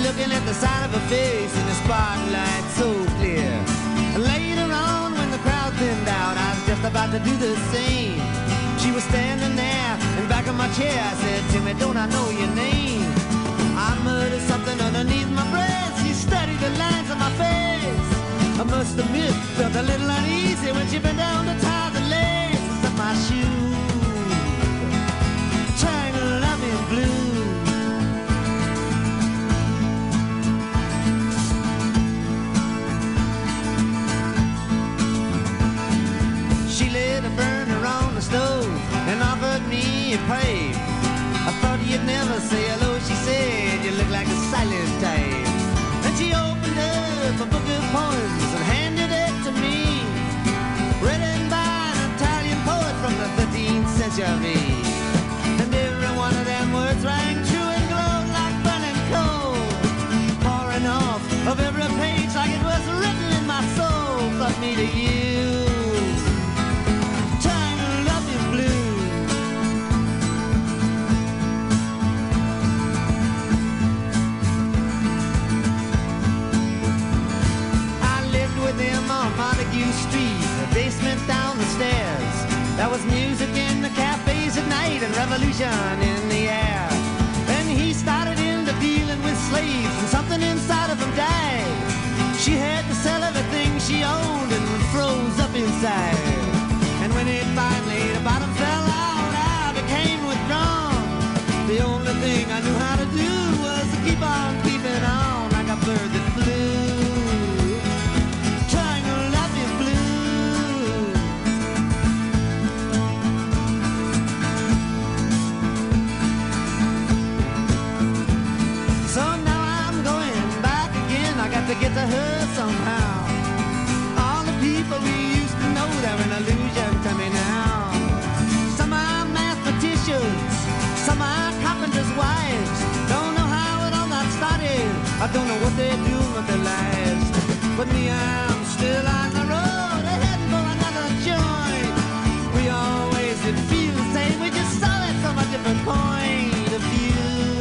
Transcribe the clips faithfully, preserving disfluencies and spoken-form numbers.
looking at the side of her face in the spotlight so clear. Later on, when the crowd thinned out, I was just about to do the same. She was standing there in back of my chair. I said, Timmy, don't I know your name? I muttered something underneath my breath. She studied the lines on my face. I must admit, felt a little uneasy when she bent down to tie the laces of my shoes. Triangle loving blue. She lit a burner on the stove and offered me a pipe. I thought you'd never say hello, she said, you look like a silent type. And she opened up a book of poems and handed it to me, written by an Italian poet from the thirteenth century. And every one of them words rang true and glowed like burning coal, pouring off of every page like it was written in my soul. From me to you, Montague Street, the basement down the stairs. There was music in the cafes at night and revolution in the air. Then he started into dealing with slaves and something inside of him died. She had to sell everything she owned and froze up inside. And when it finally, the bottom fell out, I became withdrawn. The only thing I knew how to do was to keep on keeping on like a bird that flew. To get to her somehow. All the people we used to know, they're an illusion to me now. Some are mathematicians, some are carpenters' wives. Don't know how it all got started, I don't know what they're doing with their lives. But me, I'm still on the road, heading for another joint. We always did feel the same, we just saw it from a different point of view.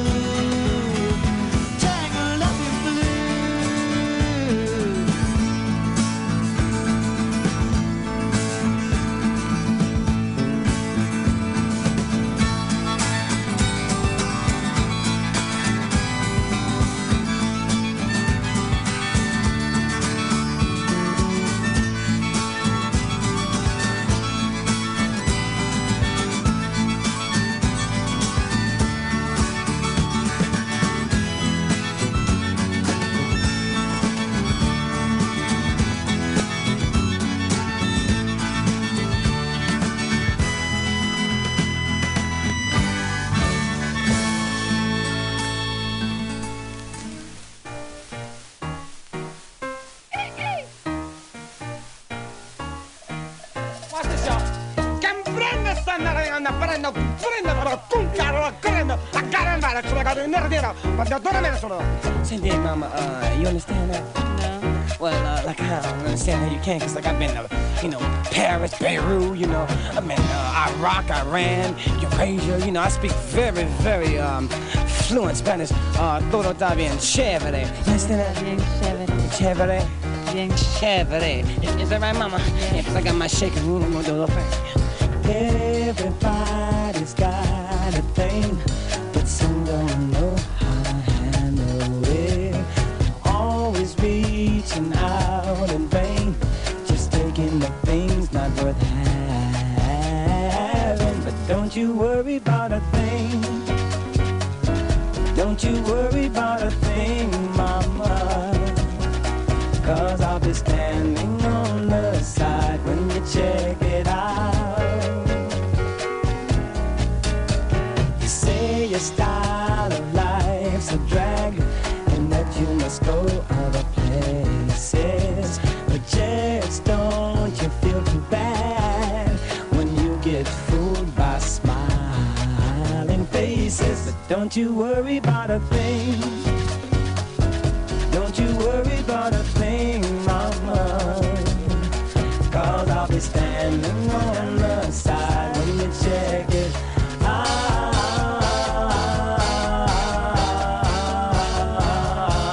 Senti, mama, uh, you understand that? No. Well, uh, like, I don't understand how you can, because, like, I've been to, you know, Paris, Beirut, you know, I've been uh, Iraq, Iran, Eurasia, you know, I speak very, very um, fluent Spanish. Uh, todo está bien chévere. You understand that? Bien chévere. Chévere? Bien chévere. Is, is that right, mama? Yeah, because I got my shaking room, I'm going to do a little thing. Everybody's got a thing, but some don't know how to handle it. Always reaching out in vain, just taking the things not worth having. But don't you worry about a thing. Don't you worry about a thing, mama, 'cause I'll be standing on the side when you check it out. You say your style of life's a drag and that you must go other places, but just don't you feel too bad when you get fooled by smiling faces. But don't you worry about a thing. Don't you worry about a thing, mama, 'cause I'll be standing on the side when you check it out.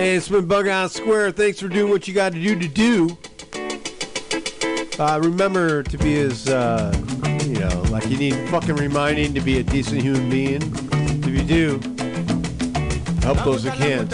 Hey, it's been Bug Out Square. Thanks for doing what you got to do to do. Uh, remember to be as, uh, you know, like you need fucking reminding to be a decent human being. If you do, help those that can.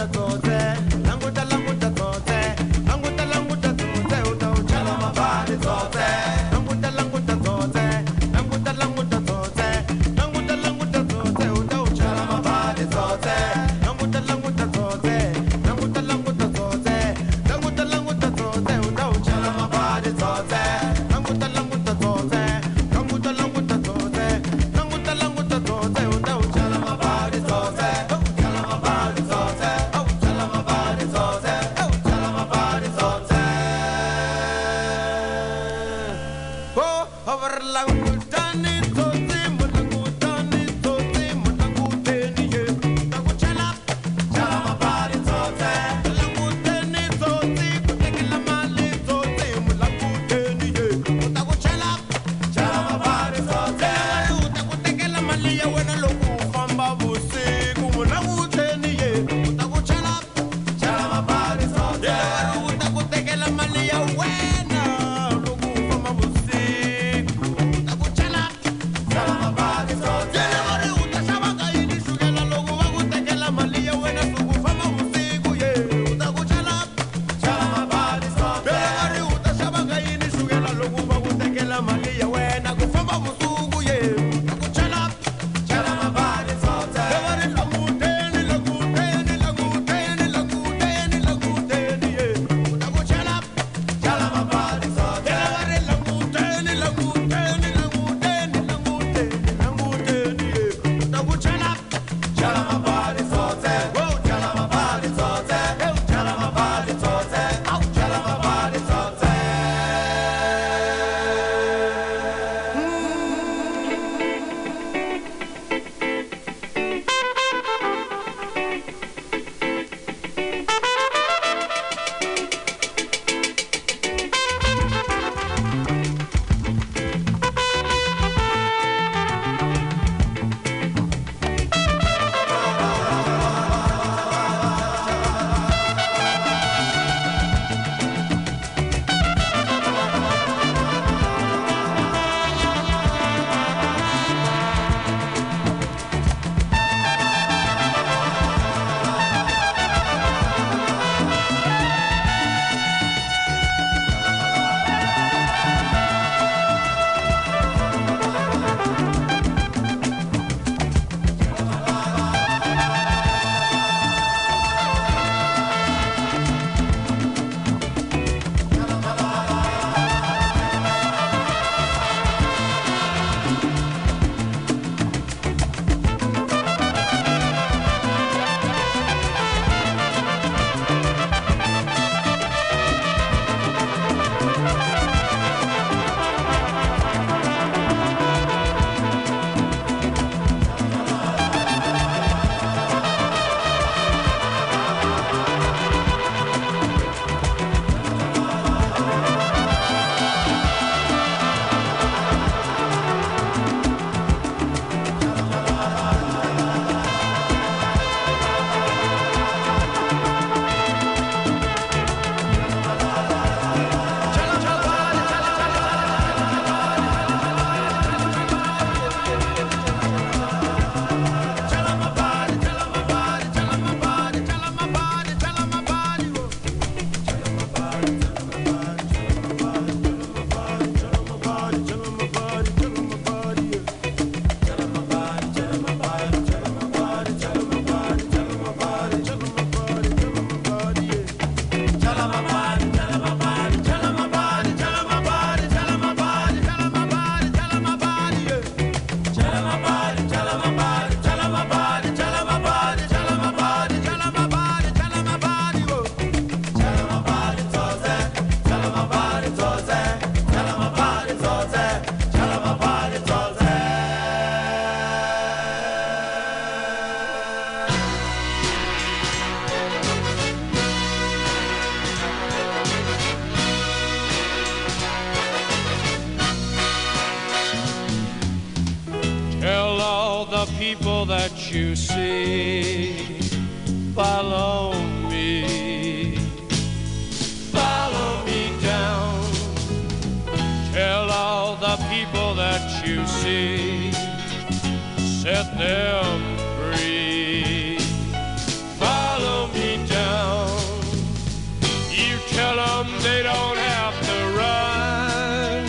Tell all the people that you see follow me, follow me down. Tell all the people that you see, set them free. Follow me down. You tell them they don't have to run.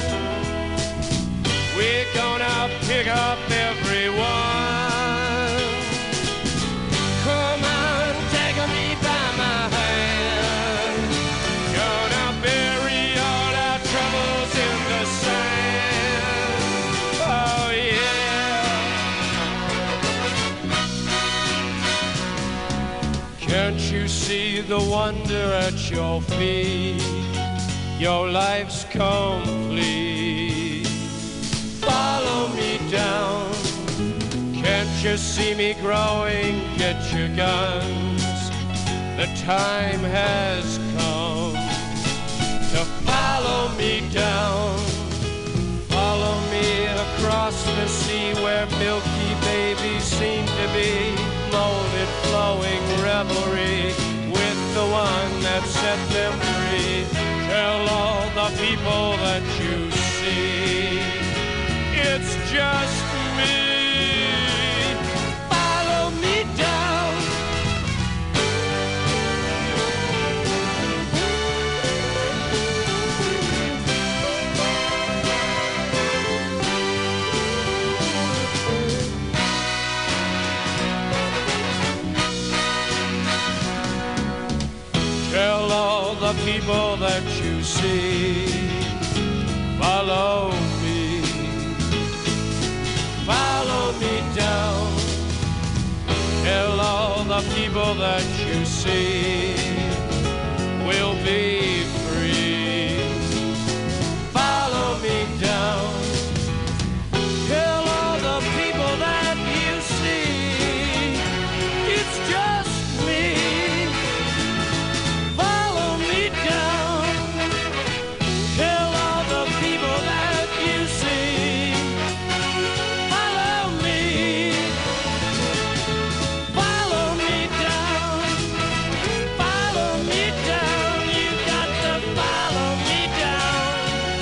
We're gonna pick up everyone. Come on, take me by my hand. Gonna bury all our troubles in the sand. Oh yeah. Can't you see the wonder at your feet? Your life's complete. Follow me down. Can't you see me growing? Get your guns. The time has come to follow me down. Follow me across the sea where milky babies seem to be molded, flowing revelry with the one that set them free. Tell all the people that you see, it's just me. Follow me down. Tell all the people that you see, follow me, follow me down. Tell all the people that you see, we'll be free. Follow me down. Tell all the people that you see, it's just me. Follow me down. Tell all the people that you see, follow me. Follow me down. Follow me down. You got to follow me down.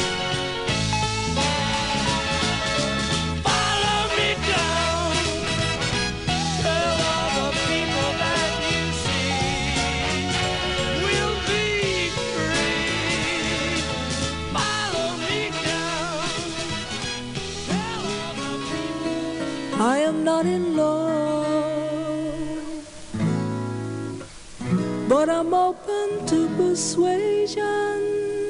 Follow me down. Tell all the people that you see, we'll be free. Follow me down. Tell all the people. I am not in love, but I'm open to persuasion.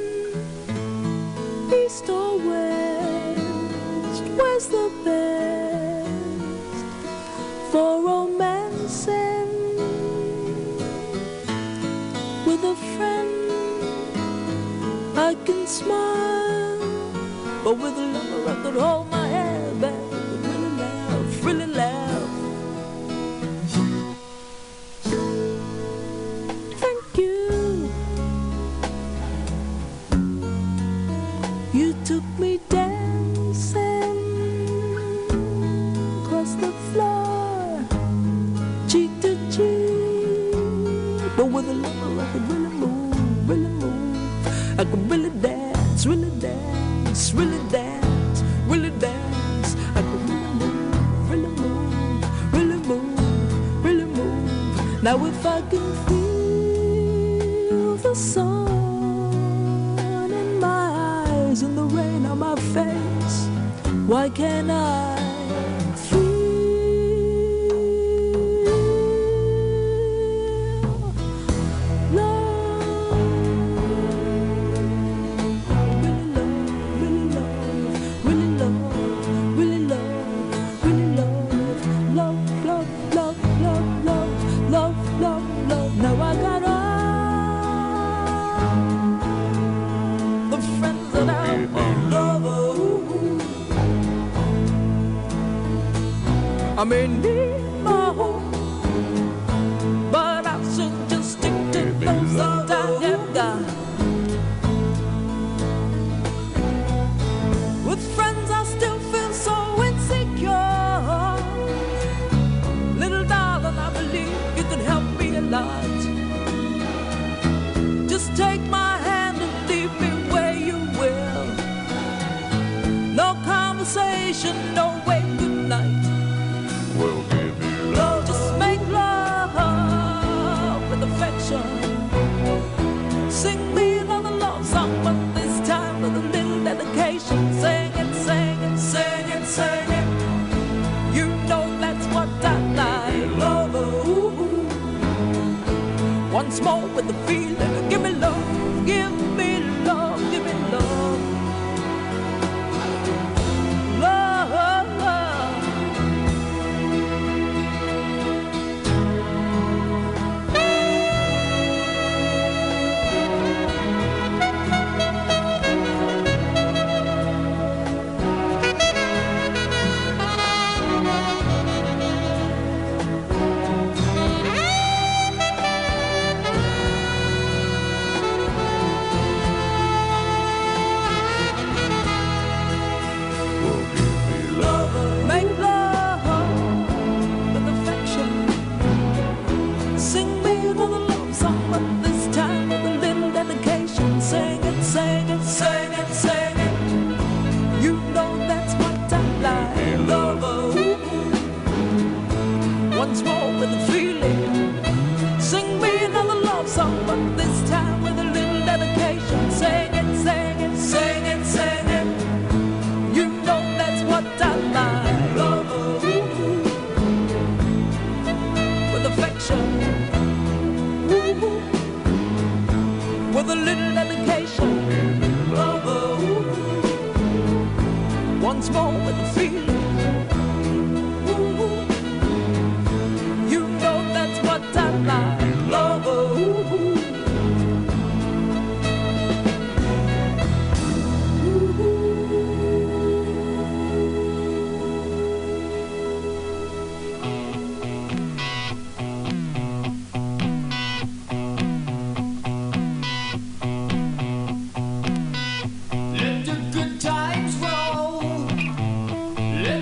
East or west, where's the best for romancing? With a friend I can smile, but with a lover I could hold my head back. Really laugh, really laugh. Thank you. You took me dancing across the floor, cheek to cheek, but with a lover I could really move, really move. I could really dance, really dance, really dance, really dance. I could really move, really move, really move, really move. Now if I can feel the sun in my eyes and the rain on my face, why can't I I may need my home, but I should just stick to those that I have got. With friends I still feel so insecure. Little darling, I believe you can help me a lot. conversation, no way, good night. Well, give me love. Just make love with affection. Sing me another love song, but this time with a little dedication. Sing it, sing it, sing it, sing it. You know that's what I like. Love, ooh. Once more with the feeling. Give me love, give me love, give me love. Love, love. Well, give me love. Make love with affection. Sing me another love song, but this time with a little dedication. Sing it, sing it, sing it, sing it. You know that's what I like. Love, ooh. Once more with the feeling. Sing me another love song, but this time with a little dedication. Sing it, sing it, sing it, sing it. You know that's what I like. Love, ooh, with affection, ooh, with a little dedication. Love, ooh, once more with the feeling. Ooh, you know that's what I like. Love, ooh. Let the good times roll. Let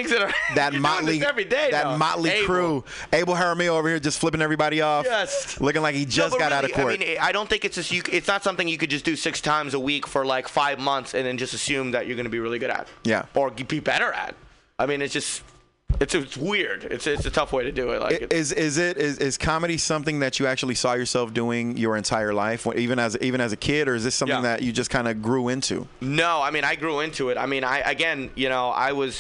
gigs that are that you're doing motley this every day. that now. motley Abel. crew. Abel Jaramillo over here just flipping everybody off, Yes. looking like he just No, but got out of really, court. I mean, I don't think it's just you. It's not something you could just do six times a week for like five months and then just assume that you're going to be really good at. Yeah. Or be better at. I mean, it's just it's it's weird. It's it's a tough way to do it. Like I- Is is it is, is comedy something that you actually saw yourself doing your entire life, even as even as a kid, or is this something Yeah. that you just kind of grew into? No, I mean, I grew into it. I mean, I again, you know, I was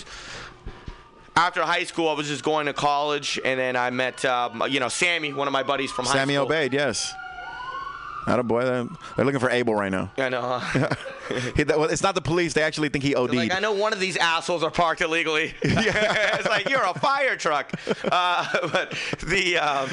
after high school, I was just going to college, and then I met, um, you know, Sammy, one of my buddies from high Sammy school. Obeid, yes. Not a boy. They're, they're looking for Abel right now. I know. Huh? He- that- well, it's not the police. They actually think he OD'd. Like, I know one of these assholes are parked illegally. It's like, you're a fire truck. Uh, but the, um,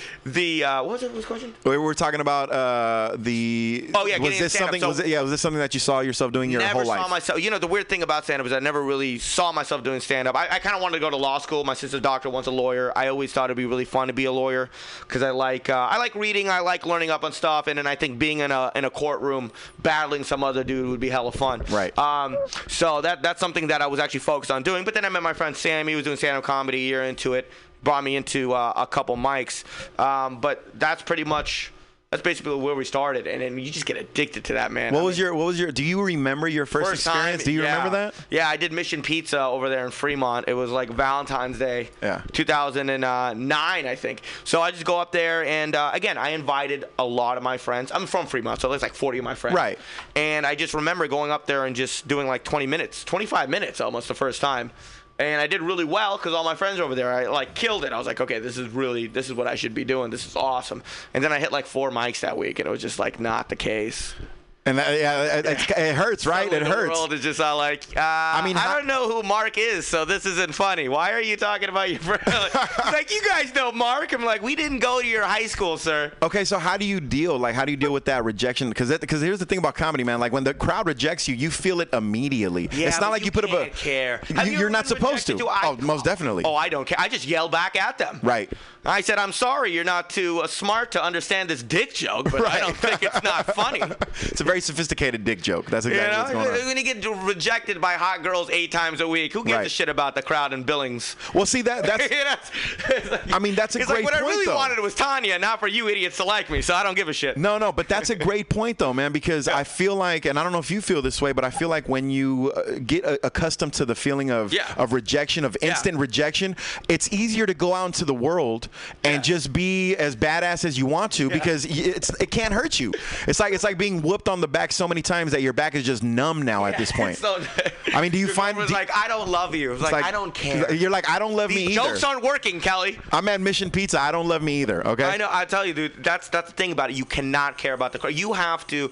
the uh, what was it? What was the question? We were talking about uh, the. Oh, yeah, Was getting this into stand-up. something? So- was it, yeah. Was this something that you saw yourself doing your never whole saw life? myself. You know, the weird thing about stand-up is I never really saw myself doing stand-up. I, I kind of wanted to go to law school. My sister's a doctor, one's a lawyer. I always thought it'd be really fun to be a lawyer because I like uh, I like reading. I like learning up on stuff, and then I think being in a in a courtroom battling some other dude would be hella fun. Right. Um. So that that's something that I was actually focused on doing. But then I met my friend Sammy, who was doing stand-up comedy a year into it. Brought me into uh, a couple mics. Um. But that's pretty much. That's basically where we started, and then you just get addicted to that, man. What I was mean, your What was your? Do you remember your first, First experience? time, do you yeah. remember that? Yeah, I did Mission Pizza over there in Fremont. It was like Valentine's Day, Yeah. two thousand nine, I think. So I just go up there, and uh, again, I invited a lot of my friends. I'm from Fremont, so there's like forty of my friends. Right. And I just remember going up there and just doing like twenty minutes, twenty-five minutes almost the first time. And I did really well because all my friends were over there, I like killed it. I was like, okay, this is really, this is what I should be doing. This is awesome. And then I hit like four mics that week, and it was just like not the case. And that, yeah, it, it, it hurts, right? It The hurts. world is just all like, uh, I mean, mean, I how- don't know who Mark is, so this isn't funny. Why are you talking about your friend? He's like, you guys know Mark. I'm like, we didn't go to your high school, sir. Okay, so how do you deal? Like, how do you deal with that rejection? Because because here's the thing about comedy, man. Like, when the crowd rejects you, you feel it immediately. Yeah, it's not but like you, put up a. can't care. You, Have you you're ever not been supposed to. rejected too? I- oh, most definitely. Oh, I don't care. I just yell back at them. Right. I said, I'm sorry, you're not too uh, smart to understand this dick joke, but I don't think it's not funny. It's a very sophisticated dick joke. That's You exactly know, what's going on. when you get rejected by hot girls eight times a week, who gives Right. a shit about the crowd in Billings? Well, see that that's. You know, it's like- I mean, that's a it's great like, what point, I really though. wanted was Tanya, not for you idiots to like me, so I don't give a shit. No, no, but that's a great point, though, man, because I feel like, and I don't know if you feel this way, but I feel like when you uh, get uh, accustomed to the feeling of Yeah. of rejection, of instant rejection, it's easier to go out into the world and Yeah. just be as badass as you want to because y- it's it can't hurt you. It's like it's like being whooped on the back so many times that your back is just numb now at this point. So, I mean, do you your find- girlfriend was do- like, I don't love you. It's like, It's I don't care. You're like, I don't love These me either. jokes aren't working, Kelly. I'm at Mission Pizza. I don't love me either. Okay. I know. I tell you, dude. That's that's the thing about it. You cannot care about the crowd. You have to.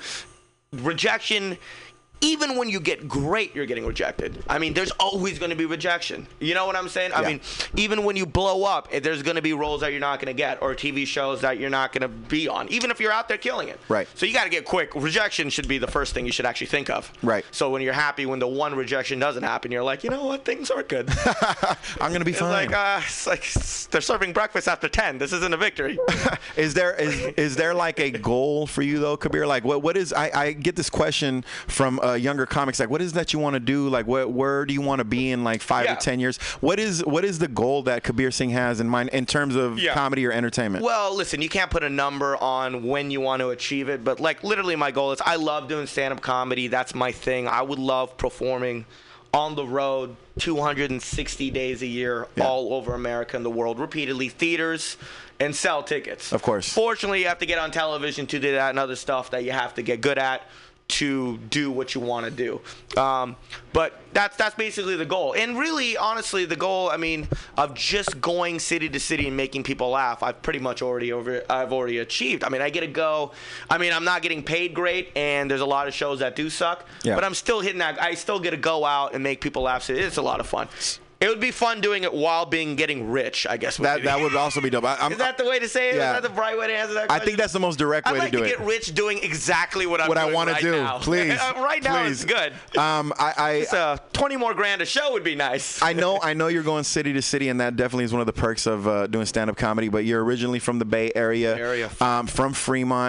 Rejection. Even when you get great, you're getting rejected. I mean, there's always going to be rejection. You know what I'm saying? I Yeah. mean, even when you blow up, eh, there's going to be roles that you're not going to get or T V shows that you're not going to be on, even if you're out there killing it. Right. So you got to get quick. Rejection should be the first thing you should actually think of. Right. So when you're happy when the one rejection doesn't happen, you're like, you know what? Things are good. I'm gonna be It's fine. like, uh, it's like they're serving breakfast after ten. This isn't a victory. Is there is is there like a goal for you though, Kabir? Like what what is I, I get this question from uh, younger comics like what is that you want to do? Like what where do you want to be in like five Yeah. or ten years? What is what is the goal that Kabir Singh has in mind in terms of Yeah. comedy or entertainment? Well, listen, you can't put a number on when you want to achieve it, but like literally my goal is I love doing stand-up comedy. That's my thing. I would love performing on the road two hundred sixty days a year Yeah. all over America and the world, repeatedly, theaters, and sell tickets. Of course. Fortunately, you have to get on television to do that and other stuff that you have to get good at to do what you want to do. Um, but that's that's basically the goal. And really, honestly, the goal, I mean, of just going city to city and making people laugh, I've pretty much already over I've already achieved. I mean, I get to go. I mean, I'm not getting paid great, and there's a lot of shows that do suck. Yeah. But I'm still hitting that. I still get to go out and make people laugh. So it's a lot of fun. It would be fun doing it while being getting rich, I guess. would that be- that would also be dope. I, I'm, Is that the way to say it? Yeah. Is that the right way to answer that I question? think that's the most direct I'd way like to do to it. get rich doing exactly what I'm What I doing want to right do, now. please. right now please. it's good. Um, I, I It's uh, twenty more grand a show would be nice. I know, I know you're going city to city, and that definitely is one of the perks of uh, doing stand-up comedy. But you're originally from the Bay Area, Area. Um, from Fremont.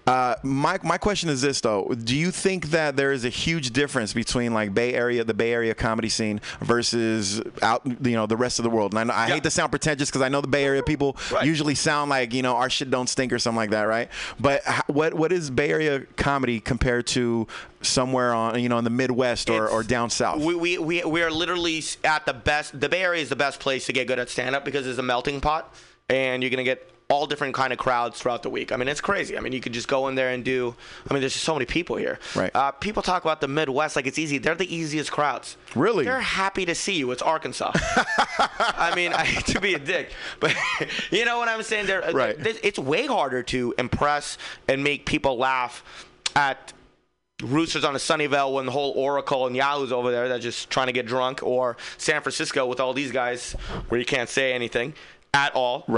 Uh, my my question is this though: do you think that there is a huge difference between like Bay Area, the Bay Area comedy scene versus out, you know, the rest of the world? And I, know, I Yeah. hate to sound pretentious because I know the Bay Area people Right. usually sound like, you know, our shit don't stink or something like that, right? But h- what what is Bay Area comedy compared to somewhere on, you know, in the Midwest or, It's- or down south? We, we, we, we are literally at the best. The Bay Area is the best place to get good at stand-up because it's a melting pot, and you're going to get all different kind of crowds throughout the week. I mean, it's crazy. I mean, you could just go in there and do, I mean, there's just so many people here. Right. Uh, people talk about the Midwest like it's easy. They're the easiest crowds. Really? They're happy to see you. It's Arkansas. I mean, I hate to be a dick, but you know what I'm saying? They're, Right. they're- It's way harder to impress and make people laugh at Roosters on a Sunnyvale when the whole Oracle and Yahoo's over there that's just trying to get drunk, or San Francisco with all these guys where you can't say anything at all. Right.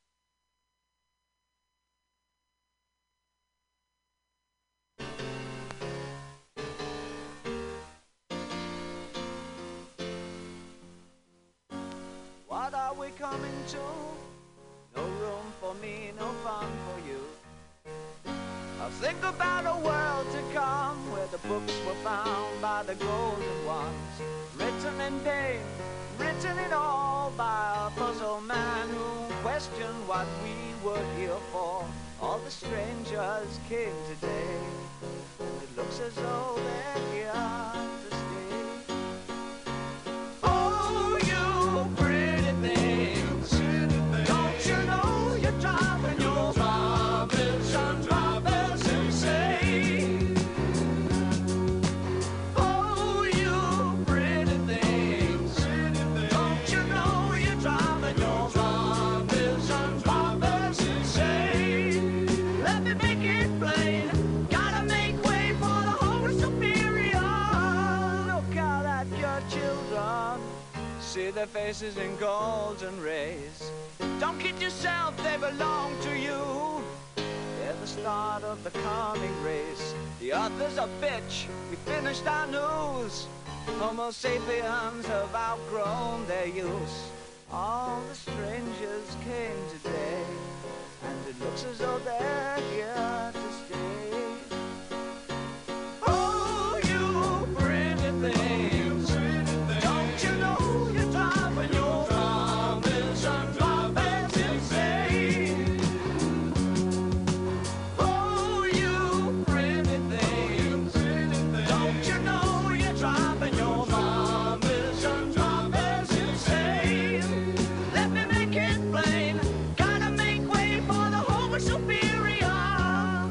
What are we coming to? No room for me, no fun for you. I'll think about a world to come where the books were found by the golden ones, written in pain, written in all by a puzzle man who questioned what we were here for. All the strangers came today, and it looks as though they're here to stay. Oh, you pretty things, don't you know you're driving your drivers and drivers insane? Oh, you pretty things, don't you know you're driving your drivers and drivers insane? Let me make it plain, gotta make way for the Holy Superior. Look out at your children, see their faces in golden rays. Don't kid yourself, they belong to you. They're the start of the coming race. The author's a bitch, we finished our news. Homo sapiens have outgrown their use. All the strangers came today, and it looks as though they're here to stay. Oh, you pretty things, don't you know you're driving your drivers and drivers insane? Oh, you pretty things, don't you know you're driving your drivers and drivers insane? Let me make it plain, gotta make way for the Homo Superior.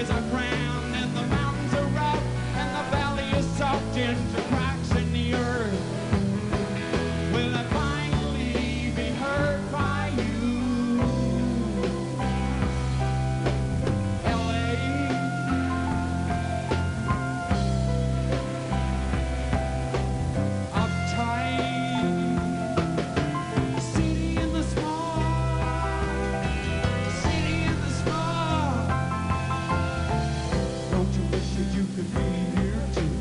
highways are crammed and the mountains are rough and the valley is soft into cracks in the earth. Will I finally be heard by you? L A uptight, city in the small, city in the small. Don't you wish that you could be here too?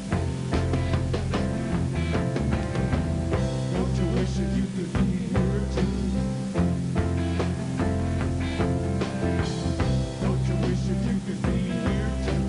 Don't you wish that you could be here too? Don't you wish that you could be here too?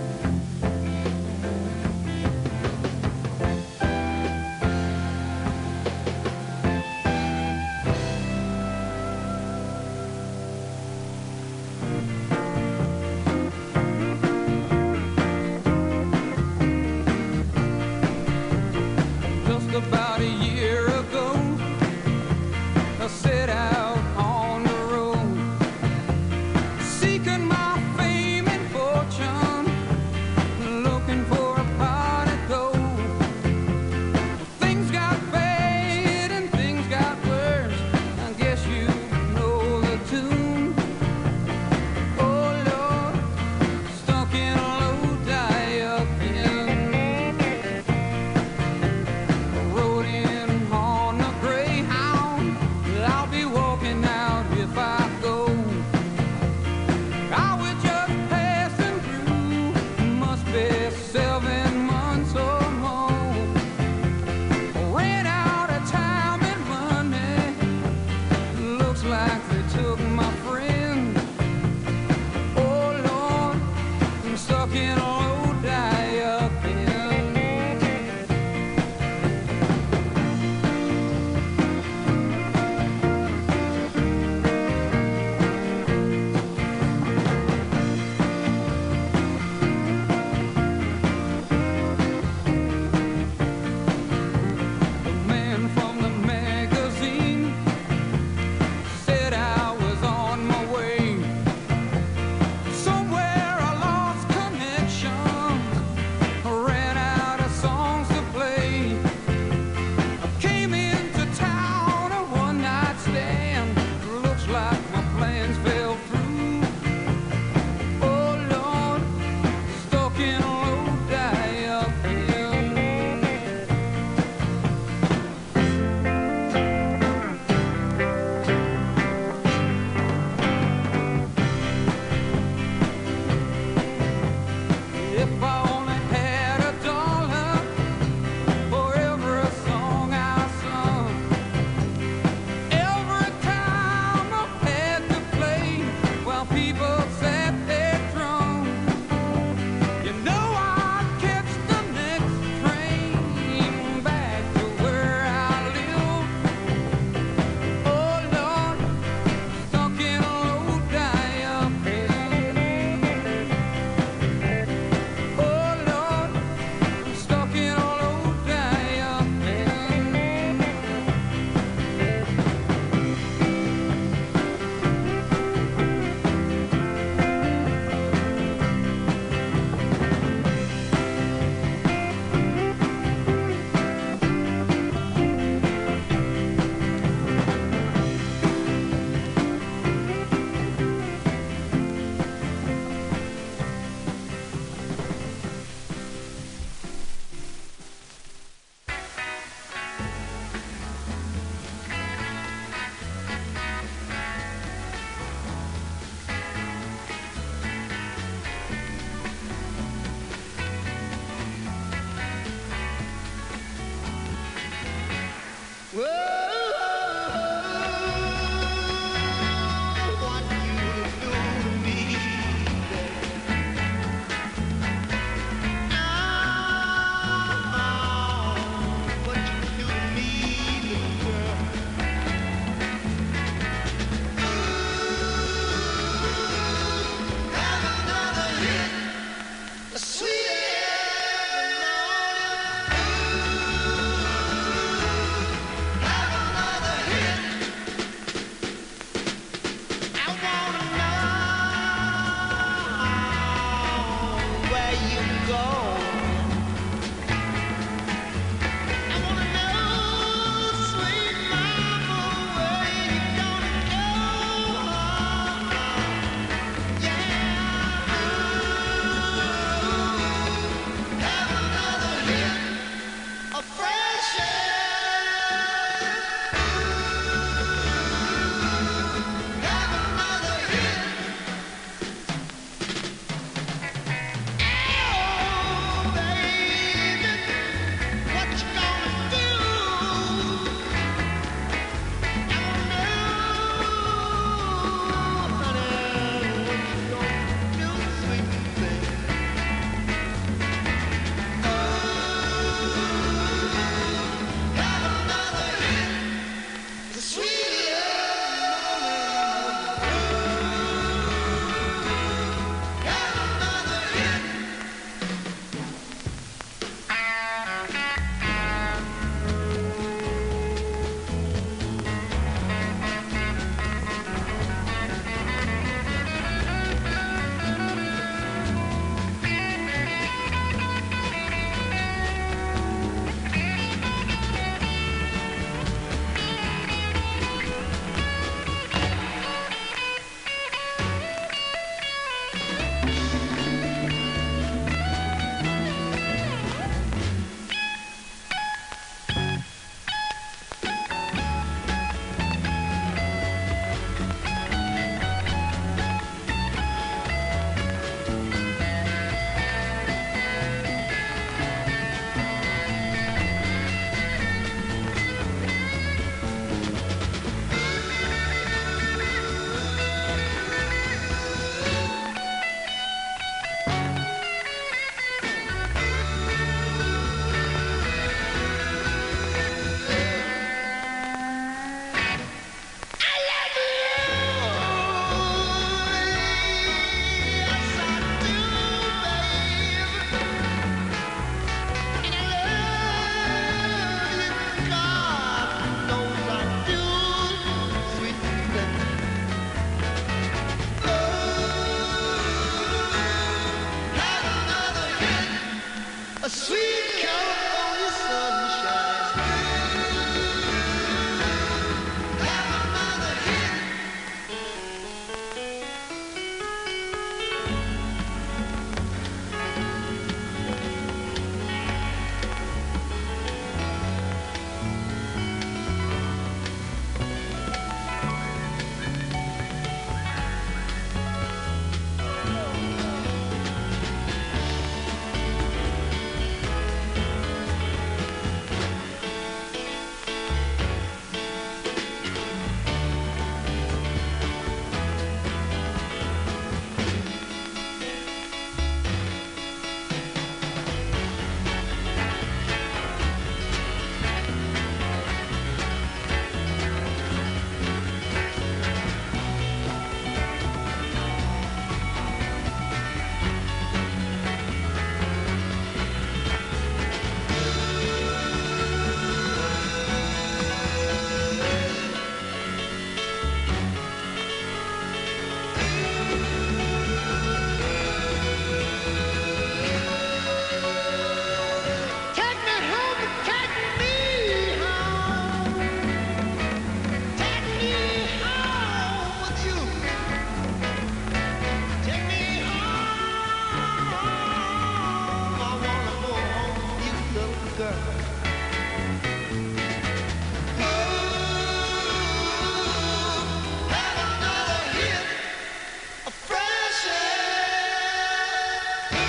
Just about a year ago, I set out on the road, seeking my fame and fortune, looking for a pot of gold. Things got bad and things got worse. I guess you know the tune. Oh Lord, stuck in a low diaphragm. Rode in on a Greyhound. I'll be walking out if I go. I was just passing through. Must be seven months or more. Ran out of time and money. Looks like they took my friend. Oh Lord, I'm stuck in a low diaphragm. The man from the magazine said I was on my way. Somewhere I lost connection. I ran out of songs to play. I came into town a one night stand. Looks like my plans fell through. Oh Lord, stuck in a low diaphragm. If I only had a dollar for every song I sung, every time I had to play while people sat there drunk, you know I'd catch the next train back to where I live. Oh Lord, stuck in a low diaphragm. Oh Lord, stuck in a low diaphragm. What you do to me, what you do to me, little girl. Have another hit, sweet every morning. Have sweet California sunshine. Have another hit. Take me home, take me home. Take me home with you. Take me home. I wanna go home with you, little girl. Oh, have another hit of fresh air.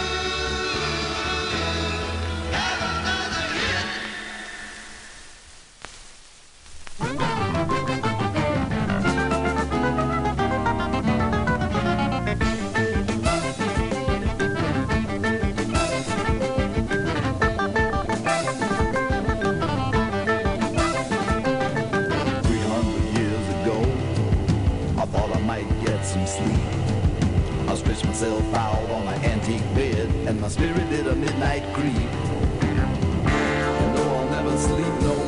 Have another hit. Three hundred years ago, I thought I might get some sleep. I stretched myself out on my antique bed, and my spirit did a midnight creep. And though I'll never sleep no